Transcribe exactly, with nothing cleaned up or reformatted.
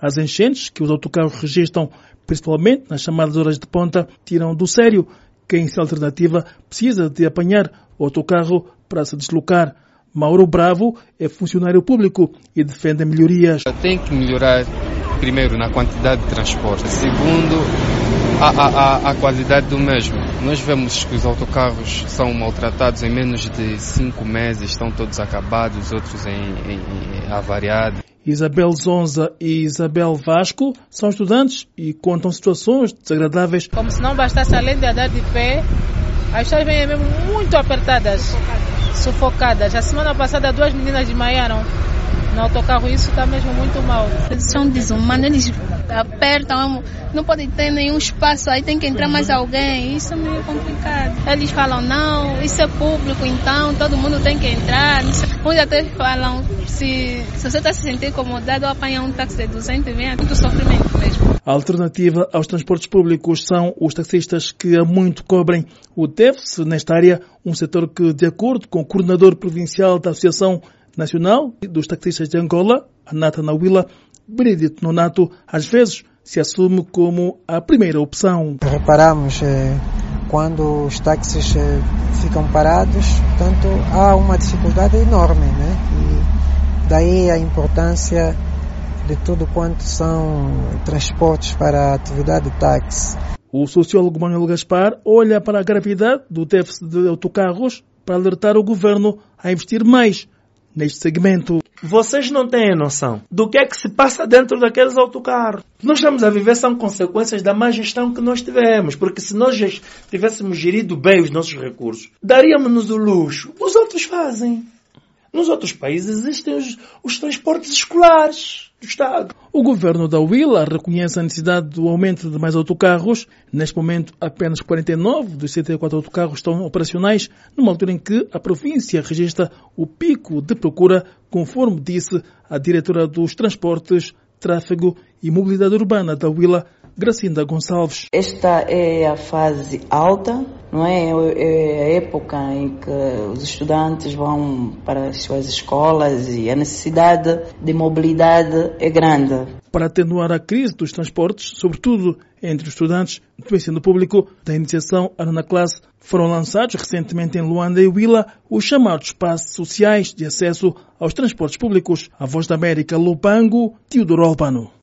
As enchentes que os autocarros registram, principalmente nas chamadas horas de ponta, tiram do sério quem, sem alternativa, precisa de apanhar o autocarro para se deslocar. Mauro Bravo é funcionário público e defende melhorias. Tem que melhorar, primeiro, na quantidade de transporte. Segundo, a, a, a qualidade do mesmo. Nós vemos que os autocarros são maltratados em menos de cinco meses, estão todos acabados, outros em, em, em avariados. Isabel Zonza e Isabel Vasco são estudantes e contam situações desagradáveis. Como se não bastasse, além de andar de pé, as pessoas vêm mesmo muito apertadas, sufocadas. A semana passada duas meninas desmaiaram no autocarro, isso está mesmo muito mal. Eles são desumanos, eles apertam, não podem ter nenhum espaço, aí tem que entrar mais alguém, isso é meio complicado. Eles falam, não, isso é público, então todo mundo tem que entrar. Uns até falam, se, se você está se sentindo incomodado, apanhar um táxi de duzentos e vem, é muito sofrimento mesmo. A alternativa aos transportes públicos são os taxistas que há muito cobrem. O T E F S, nesta área, um setor que, de acordo com o coordenador provincial da Associação Nacional dos Taxistas de Angola, Anata Nawila, Benedito Nonato, às vezes se assume como a primeira opção. Reparamos eh, quando os táxis eh, ficam parados, portanto, há uma dificuldade enorme, né? E daí a importância de tudo quanto são transportes para a atividade de táxi. O sociólogo Manuel Gaspar olha para a gravidade do déficit de autocarros para alertar o governo a investir mais neste segmento. Vocês não têm noção do que é que se passa dentro daqueles autocarros. Nós estamos a viver são consequências da má gestão que nós tivemos, porque se nós tivéssemos gerido bem os nossos recursos, daríamos-nos o luxo. Os outros fazem. Nos outros países existem os, os transportes escolares do Estado. O governo da Huila reconhece a necessidade do aumento de mais autocarros. Neste momento, apenas quarenta e nove dos setenta e quatro autocarros estão operacionais, numa altura em que a província registra o pico de procura, conforme disse a diretora dos Transportes, Tráfego e Mobilidade Urbana da Huila, Gracinda Gonçalves. Esta é a fase alta, não é? É a época em que os estudantes vão para as suas escolas e a necessidade de mobilidade é grande. Para atenuar a crise dos transportes, sobretudo entre os estudantes do ensino público da iniciação à nona classe, foram lançados recentemente em Luanda e Huila os chamados espaços sociais de acesso aos transportes públicos. A Voz da América, Lupango, Teodoro Albano.